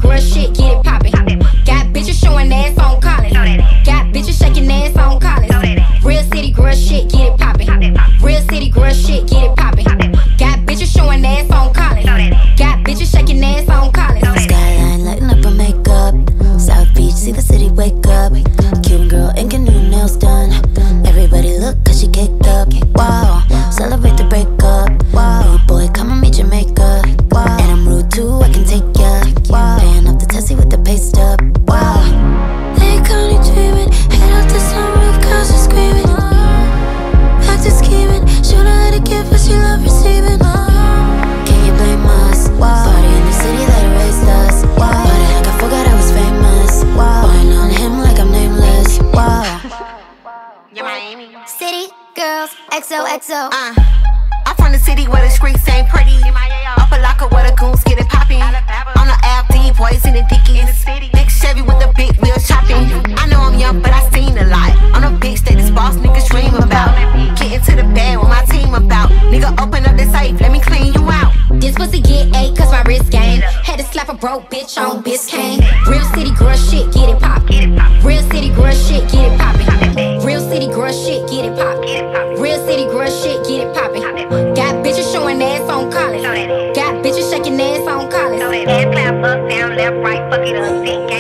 girl shit, get it poppin'. Got bitches showing ass on college. Got bitches shaking ass on college. Real city girl shit, get it poppin'. Real city girl shit, get it poppin'. Got bitches showing ass on college. Got bitches shaking ass on college. Skyline lighting up her makeup. South Beach, see the city wake up. Cuban girl ain't get new nails done. Everybody look cause she caked up. Wow, celebrate the breakup. Wow, rude boy, come and meet your makeup. Wow, and I'm rude too, I can take ya. Wow, paying up the tessie with the pay stub. Wow, Lake County dreaming, head out the sunroof, cause she's screaming. Back to scheming, should I let it give what she love receiving. Can you blame us? Wow, party in the city that erased us. Wow, why the heck I forgot I was famous. Wow, wine on him like I'm nameless. Wow. City girls, XOXO. I'm from the city where the streets ain't pretty. Upper locker where the goons get it poppin'. On the Ave, boys in the dickies. Big Chevy with the big wheels chopping. I know I'm young, but I seen a lot. On a big stage, this boss niggas dream about. Getting to the bed with my team about. Nigga, open up the safe, let me clean you out. This pussy get A cause my wrist game. Had to slap a broke bitch on Biscayne. Real city girl shit, get it poppin'. Real city girl shit, get it poppin'. Real city girl shit, get it poppin'. Real city girl shit, get it poppin'. Got bitches showing ass on college. Got bitches shaking ass on college. Head clap up, down, left, right, fuck it up,